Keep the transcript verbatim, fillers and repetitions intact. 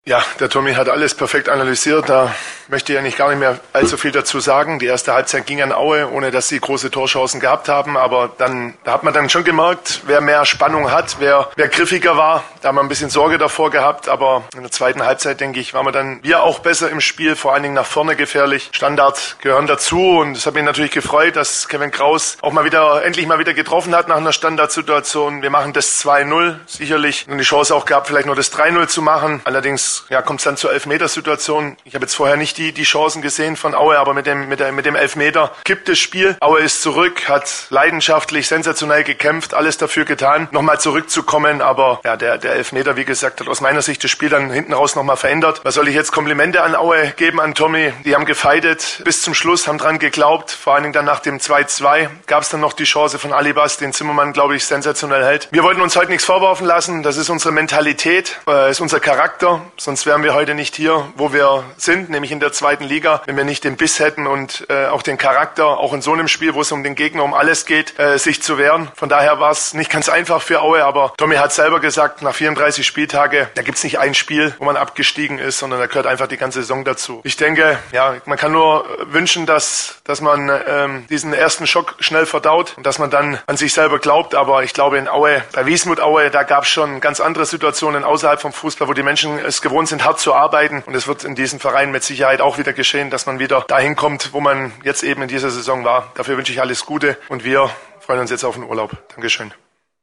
Ja, der Tommy hat alles perfekt analysiert. Da möchte ich eigentlich gar nicht mehr allzu viel dazu sagen. Die erste Halbzeit ging an Aue, ohne dass sie große Torchancen gehabt haben. Aber dann, da hat man dann schon gemerkt, wer mehr Spannung hat, wer, wer griffiger war. Da haben wir ein bisschen Sorge davor gehabt. Aber in der zweiten Halbzeit, denke ich, waren wir dann wir auch besser im Spiel, vor allen Dingen nach vorne gefährlich. Standard gehören dazu. Und es hat mich natürlich gefreut, dass Kevin Kraus auch mal wieder, endlich mal wieder getroffen hat nach einer Standardsituation. Wir machen das zwei null, sicherlich. Und die Chance auch gehabt, vielleicht nur das drei null zu machen. Allerdings ja, kommt es dann zur Elfmetersituation. Ich habe jetzt vorher nicht die, die Chancen gesehen von Aue, aber mit dem, mit, der, mit dem Elfmeter kippt das Spiel. Aue ist zurück, hat leidenschaftlich, sensationell gekämpft, alles dafür getan, nochmal zurückzukommen. Aber ja, der, der Elfmeter, wie gesagt, hat aus meiner Sicht das Spiel dann hinten raus nochmal verändert. Was soll ich jetzt Komplimente an Aue geben, an Tommy? Die haben gefeitet bis zum Schluss, haben dran geglaubt. Vor allen Dingen dann nach dem zwei zwei gab es dann noch die Chance von Alibas, den Zimmermann, glaube ich, sensationell hält. Wir wollten uns heute nichts vorwerfen lassen. Das ist unsere Mentalität, äh, ist unser Charakter. Sonst wären wir heute nicht hier, wo wir sind, nämlich in der zweiten Liga, wenn wir nicht den Biss hätten und äh, auch den Charakter, auch in so einem Spiel, wo es um den Gegner, um alles geht, äh, sich zu wehren. Von daher war es nicht ganz einfach für Aue, aber Tommy hat selber gesagt, nach vierunddreißig Spieltage, da gibt's nicht ein Spiel, wo man abgestiegen ist, sondern da gehört einfach die ganze Saison dazu. Ich denke, ja, man kann nur wünschen, dass dass man ähm, diesen ersten Schock schnell verdaut und dass man dann an sich selber glaubt, aber ich glaube in Aue, bei Wismut Aue, da gab's schon ganz andere Situationen außerhalb vom Fußball, wo die Menschen es gewohnt sind, hart zu arbeiten. Und es wird in diesem Verein mit Sicherheit auch wieder geschehen, dass man wieder dahin kommt, wo man jetzt eben in dieser Saison war. Dafür wünsche ich alles Gute und wir freuen uns jetzt auf den Urlaub. Dankeschön.